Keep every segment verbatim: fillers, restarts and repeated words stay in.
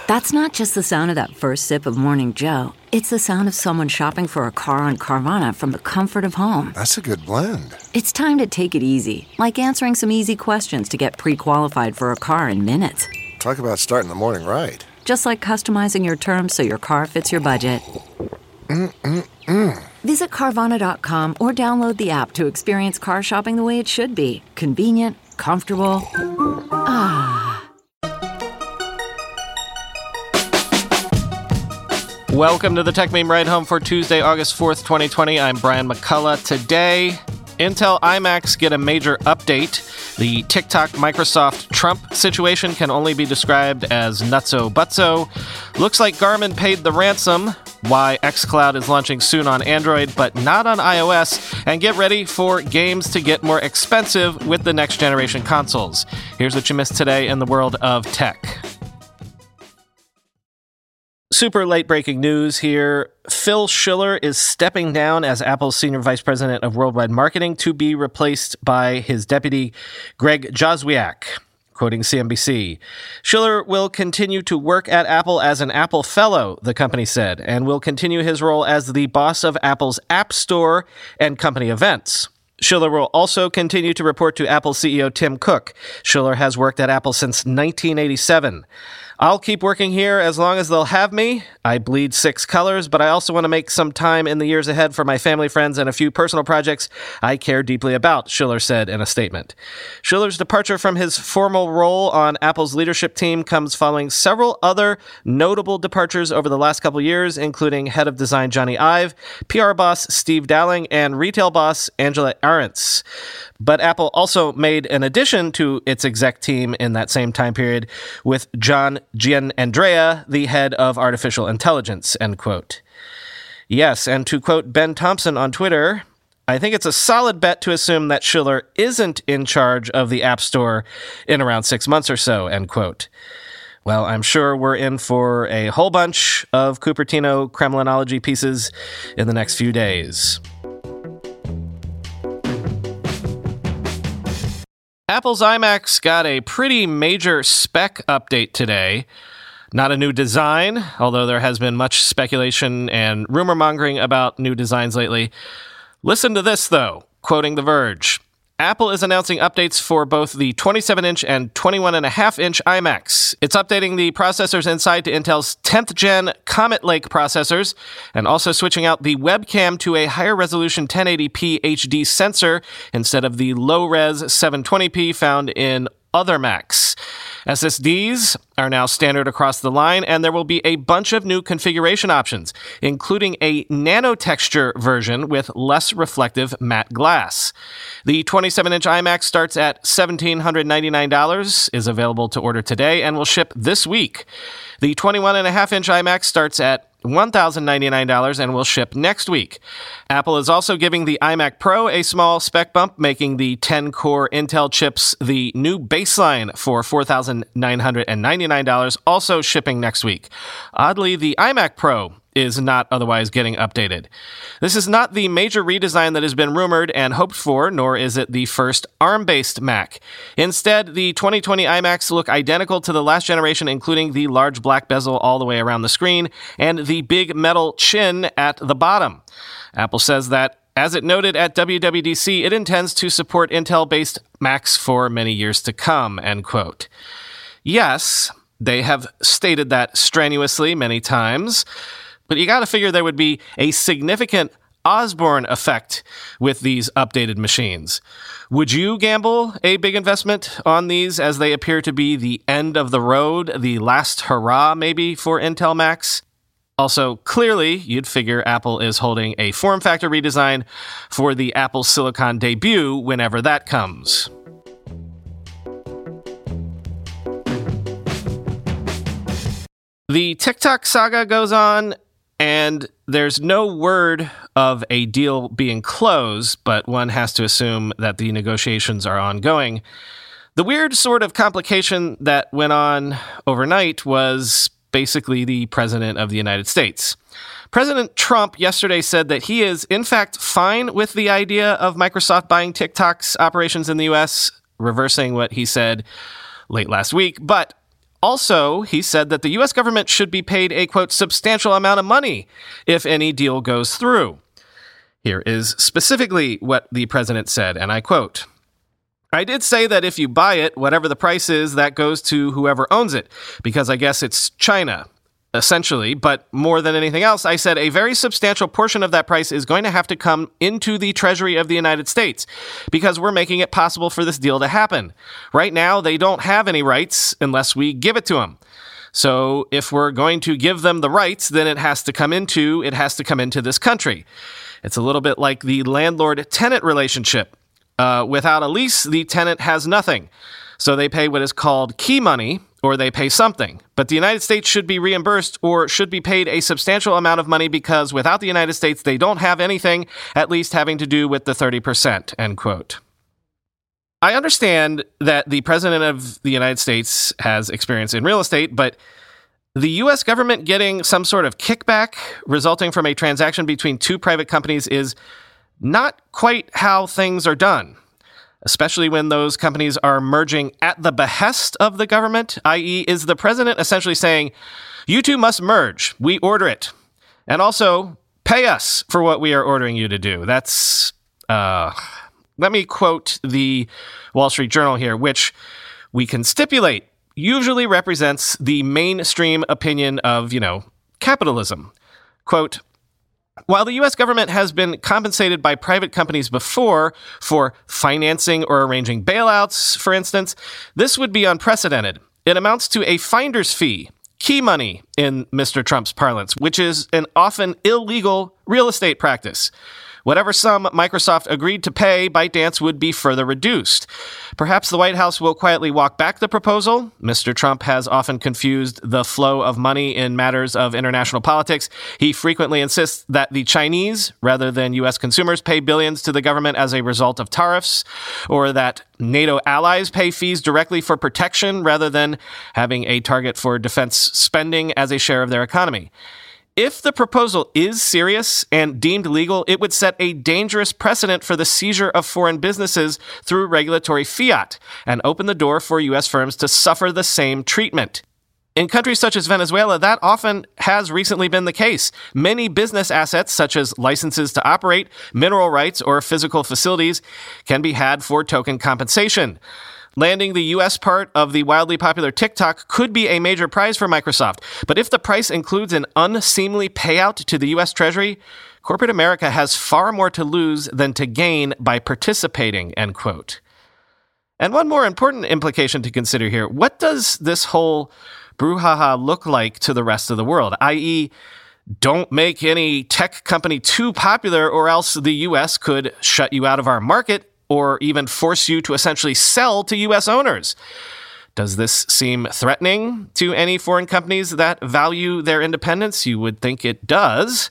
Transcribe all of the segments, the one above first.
That's not just the sound of that first sip of Morning Joe. It's the sound of someone shopping for a car on Carvana from the comfort of home. That's a good blend. It's time to take it easy, like answering some easy questions to get pre-qualified for a car in minutes. Talk about starting the morning right. Just like customizing your terms so your car fits your budget. Mm-mm-mm. Visit Carvana dot com or download the app to experience car shopping the way it should be. Convenient, comfortable. Ah. Welcome to the Tech Meme Ride Home for Tuesday, August fourth, twenty twenty. I'm Brian McCullough. Today, Intel iMacs get a major update. The TikTok Microsoft Trump situation can only be described as nutso butso. Looks like Garmin paid the ransom. Why xCloud is launching soon on Android, but not on iOS. And get ready for games to get more expensive with the next generation consoles. Here's what you missed today in the world of tech. Super late-breaking news here. Phil Schiller is stepping down as Apple's Senior Vice President of Worldwide Marketing to be replaced by his deputy, Greg Joswiak, quoting C N B C. Schiller will continue to work at Apple as an Apple Fellow, the company said, and will continue his role as the boss of Apple's App Store and company events. Schiller will also continue to report to Apple C E O Tim Cook. Schiller has worked at Apple since nineteen eighty-seven. I'll keep working here as long as they'll have me. I bleed six colors, but I also want to make some time in the years ahead for my family, friends, and a few personal projects I care deeply about, Schiller said in a statement. Schiller's departure from his formal role on Apple's leadership team comes following several other notable departures over the last couple years, including head of design Johnny Ive, P R boss Steve Dowling, and retail boss Angela Ahrendts. But Apple also made an addition to its exec team in that same time period with John Gianandrea, the head of artificial intelligence, end quote. Yes, and to quote Ben Thompson on Twitter, I think it's a solid bet to assume that Schiller isn't in charge of the App Store in around six months or so, end quote. Well, I'm sure we're in for a whole bunch of Cupertino Kremlinology pieces in the next few days. Apple's iMacs got a pretty major spec update today. Not a new design, although there has been much speculation and rumor mongering about new designs lately. Listen to this, though, quoting The Verge. Apple is announcing updates for both the twenty-seven inch and twenty-one point five inch iMacs. It's updating the processors inside to Intel's tenth gen Comet Lake processors, and also switching out the webcam to a higher resolution ten eighty p H D sensor instead of the low-res seven twenty p found in other Macs. S S Ds are now standard across the line, and there will be a bunch of new configuration options, including a nano-texture version with less reflective matte glass. The twenty-seven inch iMac starts at one thousand seven hundred ninety-nine dollars, is available to order today, and will ship this week. The twenty-one point five inch iMac starts at one thousand ninety-nine dollars and will ship next week. Apple is also giving the iMac Pro a small spec bump, making the ten core Intel chips the new baseline for four thousand nine hundred ninety-nine dollars, also shipping next week. Oddly, the iMac Pro is not otherwise getting updated. This is not the major redesign that has been rumored and hoped for, nor is it the first ARM-based Mac. Instead, the twenty twenty iMacs look identical to the last generation, including the large black bezel all the way around the screen and the big metal chin at the bottom. Apple says that, as it noted at W W D C, it intends to support Intel-based Macs for many years to come, end quote. Yes, they have stated that strenuously many times, but you got to figure there would be a significant Osborne effect with these updated machines. Would you gamble a big investment on these as they appear to be the end of the road, the last hurrah maybe for Intel Macs? Also, clearly, you'd figure Apple is holding a form factor redesign for the Apple Silicon debut whenever that comes. The TikTok saga goes on, and there's no word of a deal being closed, but one has to assume that the negotiations are ongoing. The weird sort of complication that went on overnight was basically the President of the United States. President Trump yesterday said that he is, in fact, fine with the idea of Microsoft buying TikTok's operations in the U S, reversing what he said late last week, but also, he said that the U S government should be paid a, quote, substantial amount of money if any deal goes through. Here is specifically what the president said, and I quote, "I did say that if you buy it, whatever the price is, that goes to whoever owns it, because I guess it's China, essentially. But more than anything else, I said a very substantial portion of that price is going to have to come into the Treasury of the United States, because we're making it possible for this deal to happen. Right now, they don't have any rights unless we give it to them. So if we're going to give them the rights, then it has to come into, it has to come into this country. It's a little bit like the landlord-tenant relationship. Uh, without a lease, the tenant has nothing. So they pay what is called key money, or they pay something. But the United States should be reimbursed or should be paid a substantial amount of money because without the United States, they don't have anything, at least having to do with the thirty percent, end quote. I understand that the President of the United States has experience in real estate, but the U S government getting some sort of kickback resulting from a transaction between two private companies is not quite how things are done, especially when those companies are merging at the behest of the government, that is, is the president essentially saying, you two must merge, we order it, and also pay us for what we are ordering you to do. That's, uh, let me quote the Wall Street Journal here, which we can stipulate usually represents the mainstream opinion of, you know, capitalism. Quote, "While the U S government has been compensated by private companies before for financing or arranging bailouts, for instance, this would be unprecedented. It amounts to a finder's fee, key money in Mister Trump's parlance, which is an often illegal real estate practice. Whatever sum Microsoft agreed to pay, ByteDance would be further reduced. Perhaps the White House will quietly walk back the proposal. Mister Trump has often confused the flow of money in matters of international politics. He frequently insists that the Chinese, rather than U S consumers, pay billions to the government as a result of tariffs, or that NATO allies pay fees directly for protection rather than having a target for defense spending as a share of their economy. If the proposal is serious and deemed legal, it would set a dangerous precedent for the seizure of foreign businesses through regulatory fiat and open the door for U S firms to suffer the same treatment. In countries such as Venezuela, that often has recently been the case. Many business assets, such as licenses to operate, mineral rights, or physical facilities, can be had for token compensation. Landing the U S part of the wildly popular TikTok could be a major prize for Microsoft, but if the price includes an unseemly payout to the U S Treasury, corporate America has far more to lose than to gain by participating, end quote. And one more important implication to consider here, what does this whole brouhaha look like to the rest of the world, that is, don't make any tech company too popular or else the U S could shut you out of our market or even force you to essentially sell to U S owners. Does this seem threatening to any foreign companies that value their independence? You would think it does.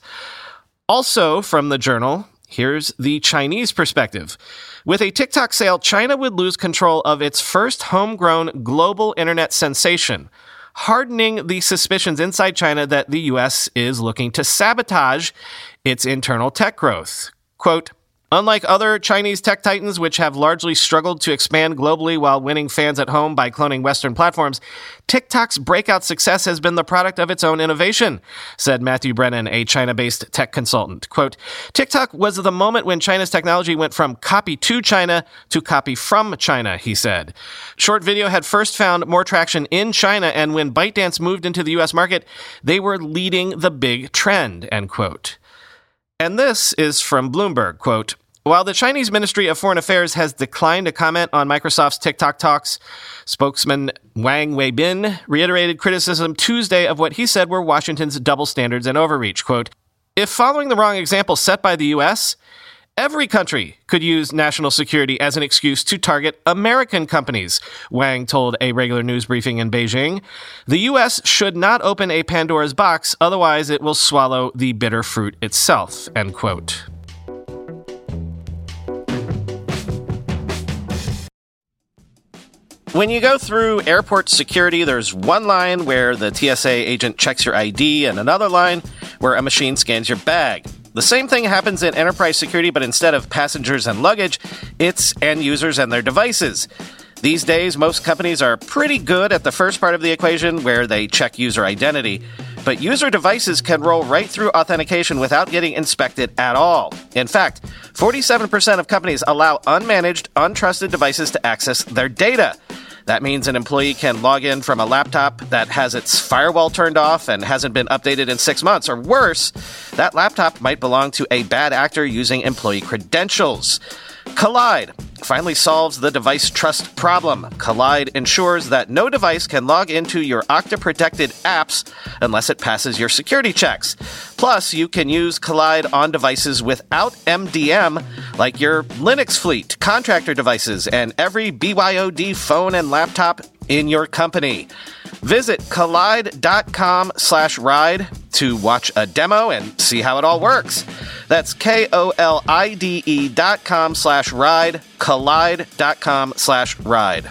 Also, from the Journal, here's the Chinese perspective. With a TikTok sale, China would lose control of its first homegrown global internet sensation, hardening the suspicions inside China that the U S is looking to sabotage its internal tech growth. Quote, "Unlike other Chinese tech titans, which have largely struggled to expand globally while winning fans at home by cloning Western platforms, TikTok's breakout success has been the product of its own innovation," said Matthew Brennan, a China-based tech consultant. Quote, "TikTok was the moment when China's technology went from copy to China to copy from China," he said. "Short video had first found more traction in China, and when ByteDance moved into the U S market, they were leading the big trend," end quote. And this is from Bloomberg, quote, "While the Chinese Ministry of Foreign Affairs has declined to comment on Microsoft's TikTok talks, spokesman Wang Weibin reiterated criticism Tuesday of what he said were Washington's double standards and overreach. Quote, "If following the wrong example set by the U S, every country could use national security as an excuse to target American companies," Wang told a regular news briefing in Beijing. "The U S should not open a Pandora's box, otherwise it will swallow the bitter fruit itself," end quote. When you go through airport security, there's one line where the T S A agent checks your I D and another line where a machine scans your bag. The same thing happens in enterprise security, but instead of passengers and luggage, it's end users and their devices. These days, most companies are pretty good at the first part of the equation where they check user identity, but user devices can roll right through authentication without getting inspected at all. In fact, forty-seven percent of companies allow unmanaged, untrusted devices to access their data. That means an employee can log in from a laptop that has its firewall turned off and hasn't been updated in six months. Or worse, that laptop might belong to a bad actor using employee credentials. Kolide finally solves the device trust problem. Kolide ensures that no device can log into your Okta-protected apps unless it passes your security checks. Plus, you can use Kolide on devices without M D M, like your Linux fleet, contractor devices, and every B Y O D phone and laptop in your company. Visit kolide.com slash ride to watch a demo and see how it all works. That's K-O-L-I-D-E dot com slash ride, kolide.com slash ride.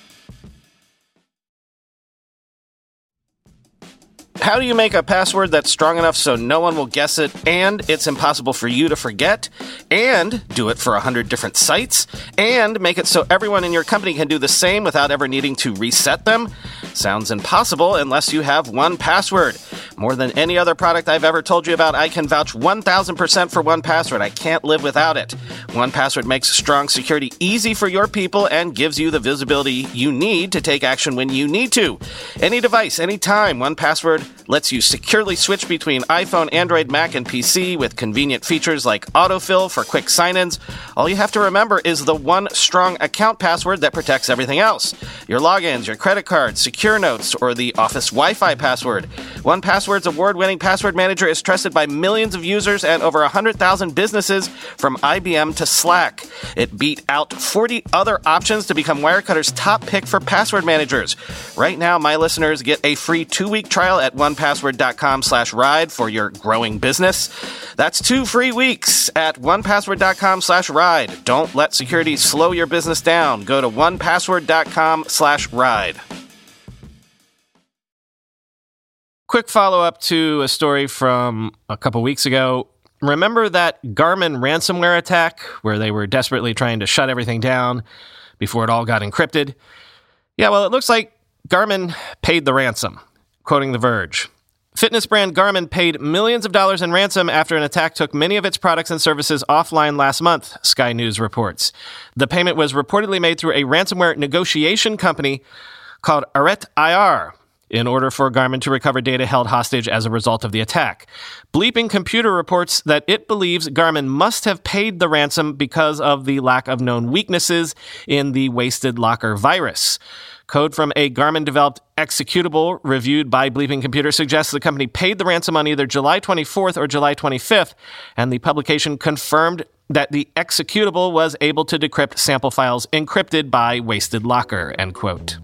How do you make a password that's strong enough so no one will guess it, and it's impossible for you to forget, and do it for one hundred different sites, and make it so everyone in your company can do the same without ever needing to reset them? Sounds impossible unless you have one Password. More than any other product I've ever told you about, I can vouch one thousand percent for one Password. I can't live without it. one Password makes strong security easy for your people and gives you the visibility you need to take action when you need to. Any device, anytime, one Password lets you securely switch between iPhone, Android, Mac, and P C with convenient features like autofill for quick sign-ins. All you have to remember is the one strong account password that protects everything else. Your logins, your credit cards, secure notes, or the Office Wi-Fi password. one Password's award-winning password manager is trusted by millions of users and over one hundred thousand businesses from I B M to Slack. It beat out forty other options to become Wirecutter's top pick for password managers. Right now, my listeners get a free two-week trial at one password dot com slash ride for your growing business. That's two free weeks at one password dot com slash ride. Don't let security slow your business down. Go to one password dot com slash ride. Quick follow-up to a story from a couple weeks ago. Remember that Garmin ransomware attack where they were desperately trying to shut everything down before it all got encrypted? Yeah, well, it looks like Garmin paid the ransom. Quoting The Verge, fitness brand Garmin paid millions of dollars in ransom after an attack took many of its products and services offline last month, Sky News reports. The payment was reportedly made through a ransomware negotiation company called Arete I R in order for Garmin to recover data held hostage as a result of the attack. Bleeping Computer reports that it believes Garmin must have paid the ransom because of the lack of known weaknesses in the Wasted Locker virus. Code from a Garmin-developed executable reviewed by Bleeping Computer suggests the company paid the ransom on either July twenty-fourth or July twenty-fifth, and the publication confirmed that the executable was able to decrypt sample files encrypted by Wasted Locker, end quote.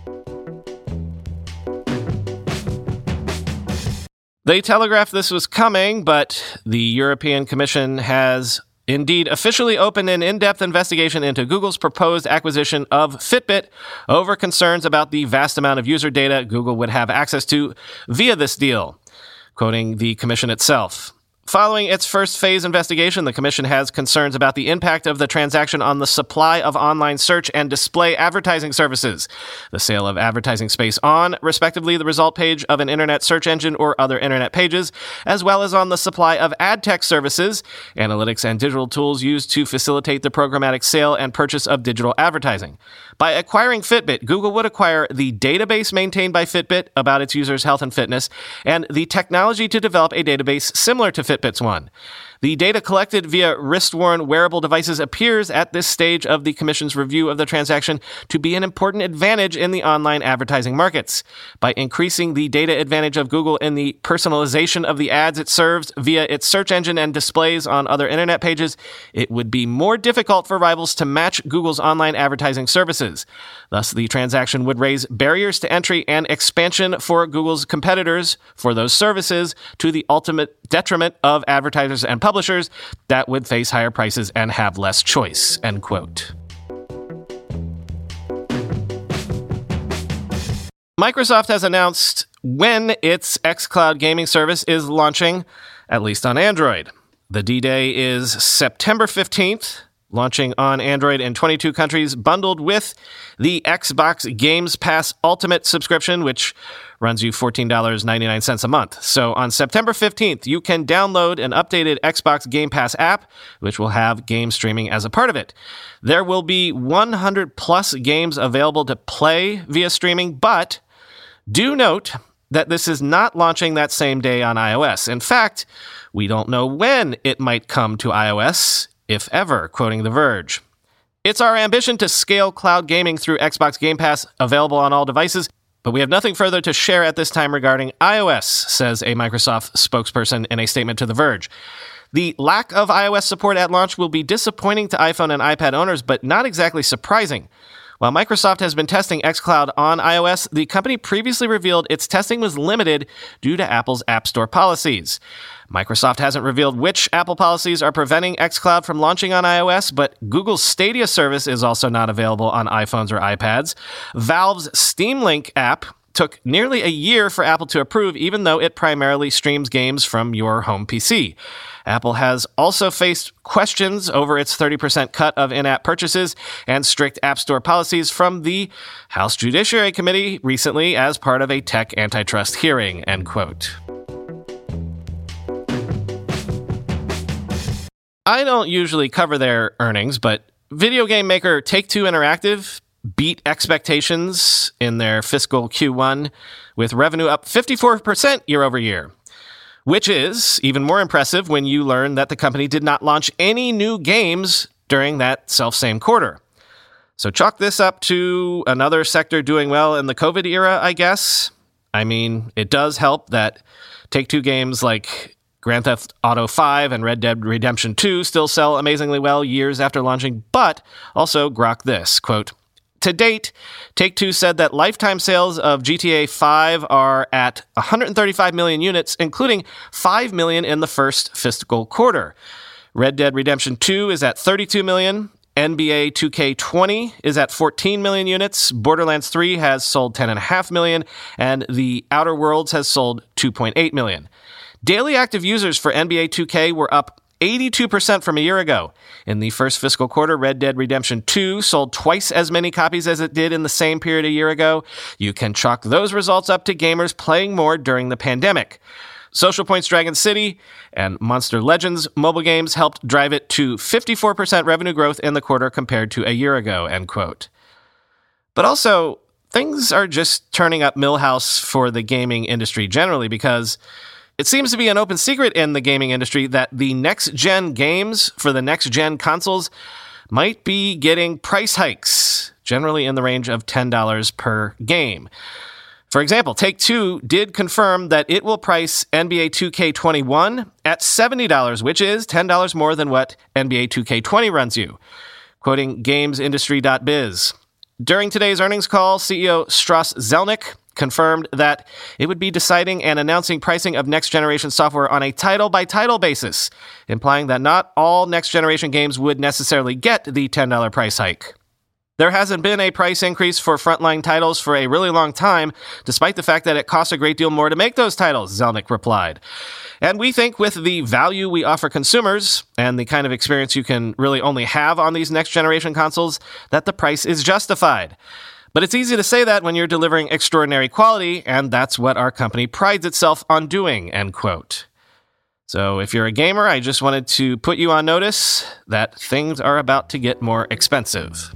They telegraphed this was coming, but the European Commission has indeed officially opened an in-depth investigation into Google's proposed acquisition of Fitbit over concerns about the vast amount of user data Google would have access to via this deal, quoting the Commission itself. Following its first phase investigation, the Commission has concerns about the impact of the transaction on the supply of online search and display advertising services, the sale of advertising space on, respectively, the result page of an internet search engine or other internet pages, as well as on the supply of ad tech services, analytics and digital tools used to facilitate the programmatic sale and purchase of digital advertising. By acquiring Fitbit, Google would acquire the database maintained by Fitbit about its users' health and fitness, and the technology to develop a database similar to Fitbit's one. The data collected via wrist-worn wearable devices appears at this stage of the Commission's review of the transaction to be an important advantage in the online advertising markets. By increasing the data advantage of Google in the personalization of the ads it serves via its search engine and displays on other internet pages, it would be more difficult for rivals to match Google's online advertising services. Thus, the transaction would raise barriers to entry and expansion for Google's competitors for those services to the ultimate detriment of advertisers and publishers that would face higher prices and have less choice, end quote. Microsoft has announced when its xCloud gaming service is launching, at least on Android. The D-Day is September fifteenth, launching on Android in twenty-two countries, bundled with the Xbox Games Pass Ultimate subscription, which runs you fourteen dollars and ninety-nine cents a month. So on September fifteenth, you can download an updated Xbox Game Pass app, which will have game streaming as a part of it. There will be one hundred plus games available to play via streaming, but do note that this is not launching that same day on iOS. In fact, we don't know when it might come to iOS, if ever, quoting The Verge. It's our ambition to scale cloud gaming through Xbox Game Pass, available on all devices, but we have nothing further to share at this time regarding iOS, says a Microsoft spokesperson in a statement to The Verge. The lack of iOS support at launch will be disappointing to iPhone and iPad owners, but not exactly surprising. While Microsoft has been testing xCloud on iOS, the company previously revealed its testing was limited due to Apple's App Store policies. Microsoft hasn't revealed which Apple policies are preventing xCloud from launching on iOS, but Google's Stadia service is also not available on iPhones or iPads. Valve's Steam Link app took nearly a year for Apple to approve, even though it primarily streams games from your home P C. Apple has also faced questions over its thirty percent cut of in-app purchases and strict App Store policies from the House Judiciary Committee recently as part of a tech antitrust hearing, end quote. I don't usually cover their earnings, but video game maker Take-Two Interactive beat expectations in their fiscal Q one with revenue up fifty-four percent year over year, which is even more impressive when you learn that the company did not launch any new games during that self-same quarter. So chalk this up to another sector doing well in the COVID era, I guess. I mean, it does help that Take-Two games like Grand Theft Auto five and Red Dead Redemption two still sell amazingly well years after launching, but also grok this, quote, "To date, Take-Two said that lifetime sales of G T A five are at one hundred thirty-five million units, including five million in the first fiscal quarter. Red Dead Redemption two is at thirty-two million, N B A two K twenty is at fourteen million units, Borderlands three has sold ten point five million, and The Outer Worlds has sold two point eight million. Daily active users for N B A two K were up eighty-two percent from a year ago. In the first fiscal quarter, Red Dead Redemption two sold twice as many copies as it did in the same period a year ago. You can chalk those results up to gamers playing more during the pandemic. Social Point's Dragon City and Monster Legends mobile games helped drive it to fifty-four percent revenue growth in the quarter compared to a year ago, end quote. But also, things are just turning up Milhouse for the gaming industry generally, because it seems to be an open secret in the gaming industry that the next-gen games for the next-gen consoles might be getting price hikes, generally in the range of ten dollars per game. For example, Take-Two did confirm that it will price N B A two K twenty-one at seventy dollars, which is ten dollars more than what N B A two K twenty runs you, quoting games industry dot biz. During today's earnings call, C E O Strauss Zelnick confirmed that it would be deciding and announcing pricing of next-generation software on a title-by-title basis, implying that not all next-generation games would necessarily get the ten dollars price hike. There hasn't been a price increase for frontline titles for a really long time, despite the fact that it costs a great deal more to make those titles, Zelnick replied. And we think with the value we offer consumers and the kind of experience you can really only have on these next-generation consoles, that the price is justified. But it's easy to say that when you're delivering extraordinary quality, and that's what our company prides itself on doing, end quote. So if you're a gamer, I just wanted to put you on notice that things are about to get more expensive.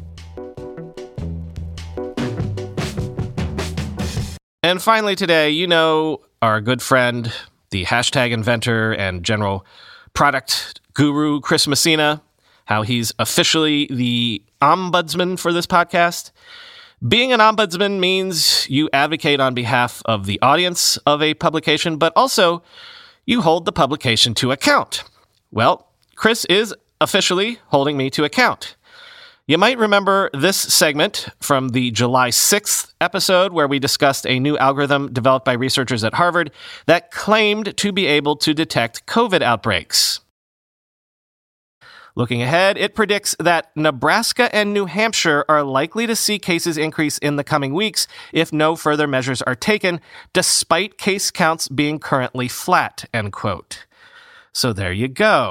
And finally today, you know our good friend, the hashtag inventor and general product guru, Chris Messina, how he's officially the ombudsman for this podcast. Being an ombudsman means you advocate on behalf of the audience of a publication, but also you hold the publication to account. Well, Chris is officially holding me to account. You might remember this segment from the July sixth episode where we discussed a new algorithm developed by researchers at Harvard that claimed to be able to detect COVID outbreaks. Looking ahead, it predicts that Nebraska and New Hampshire are likely to see cases increase in the coming weeks if no further measures are taken, despite case counts being currently flat, end quote. So there you go.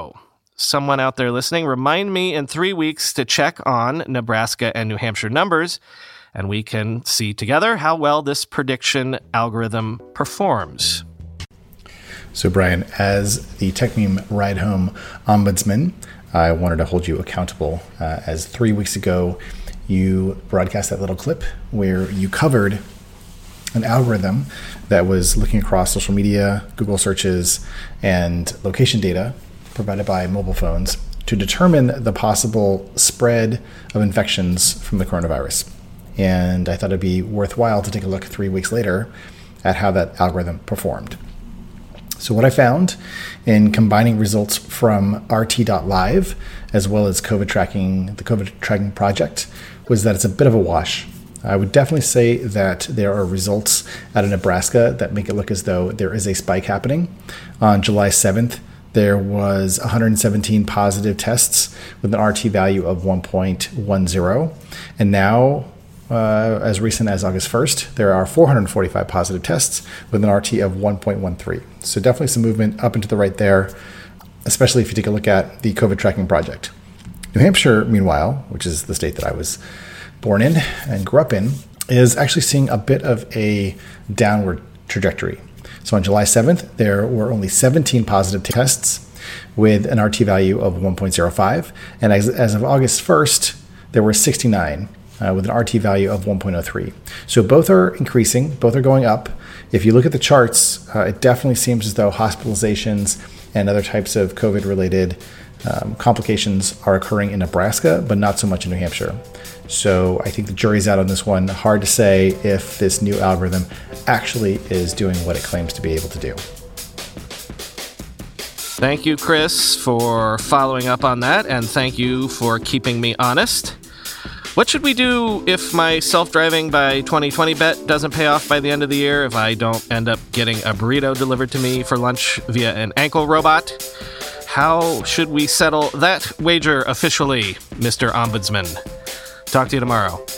someone out there listening, remind me in three weeks to check on Nebraska and New Hampshire numbers, and we can see together how well this prediction algorithm performs. So, Brian, as the TechMeme Ride Home Ombudsman, I wanted to hold you accountable. Uh, as three weeks ago, you broadcast that little clip where you covered an algorithm that was looking across social media, Google searches, and location data provided by mobile phones to determine the possible spread of infections from the coronavirus. And I thought it'd be worthwhile to take a look three weeks later at how that algorithm performed. So what I found in combining results from R T dot live as well as COVID tracking, the COVID tracking project, was that it's a bit of a wash. I would definitely say that there are results out of Nebraska that make it look as though there is a spike happening. On July seventh, there was one hundred seventeen positive tests with an R T value of one point one zero. And now, uh, as recent as August first, there are four hundred forty-five positive tests with an R T of one point one three. So definitely some movement up and to the right there, especially if you take a look at the COVID tracking project. New Hampshire, meanwhile, which is the state that I was born in and grew up in, is actually seeing a bit of a downward trajectory. So on July seventh, there were only seventeen positive tests with an R T value of one point zero five. And as, as of August first, there were sixty-nine uh, with an R T value of one point zero three. So both are increasing, both are going up. If you look at the charts, uh, it definitely seems as though hospitalizations and other types of COVID-related um, complications are occurring in Nebraska, but not so much in New Hampshire. So I think the jury's out on this one. Hard to say if this new algorithm actually is doing what it claims to be able to do. Thank you, Chris, for following up on that, and thank you for keeping me honest. What should we do if my self-driving by twenty twenty bet doesn't pay off by the end of the year, if I don't end up getting a burrito delivered to me for lunch via an ankle robot? How should we settle that wager officially, Mister Ombudsman? Talk to you tomorrow.